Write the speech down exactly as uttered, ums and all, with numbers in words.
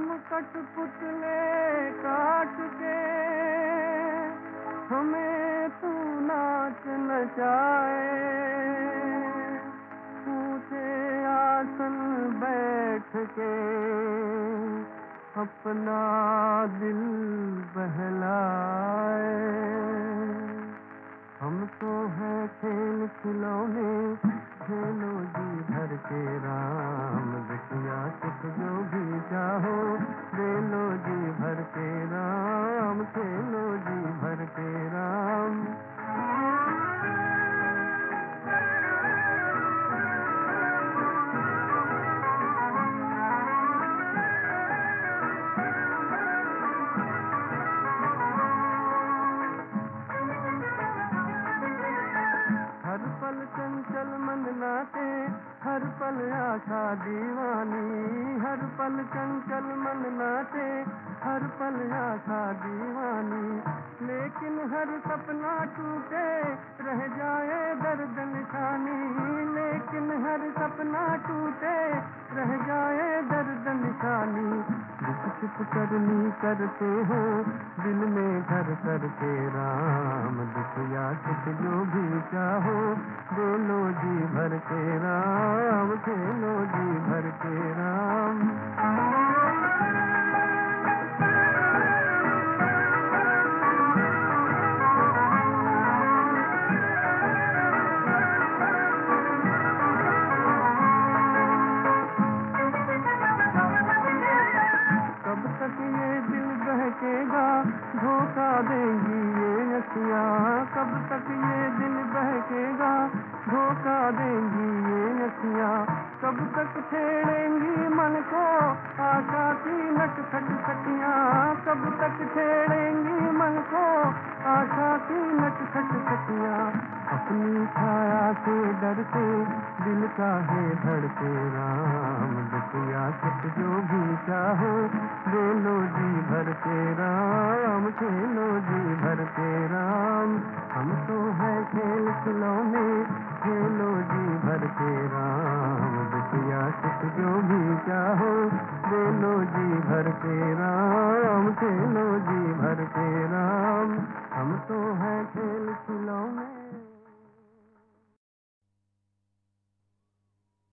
कठपुतले काट के हमें तू नाच नचाए, ऊंचे आसन बैठ के अपना दिल बहलाए। हम तो है खेल खिलौने, खेलो जी भर के राम, बिटिया सुख जो भी चाहो दे लो जी भर के राम, खेलो जी भर के राम। हर पल चंचल मन नाचे, हर पल आशा दीवानी, हर पल चंचल मन नाचे, हर पल आशा दीवानी। लेकिन हर सपना टूटे रह जाए दर्द निशानी, लेकिन हर सपना टूटे रह जाए दर्द निशानी। दुख चुप करनी करते हो दिल में घर करके राम, दुख या सुख जो भी चाहो दे लो जी भर के राम, खेलो जी भर के राम। कब तक ये दिल बहकेगा, धोखा देंगी ये अखियाँ, कब तक ये दिल बहकेगा, धोखा देंगी ये अखियाँ। कब तक छेड़ेंगी मन को आशा की नटखट सखियाँ, कब तक छेड़ेंगी मन को आशा की नटखट सखियाँ। अपनी छाया से डरते दिल का है धड़के राम, दुखिया सुख जो भी चाहो दे लो जी भर के राम, खेलो जी भर के राम। हम तो है खेल खिलौने, खेलो जी भर के राम, दुखिया सुख जो भी चाहो दे लो जी भर के राम, खेलो जी भर के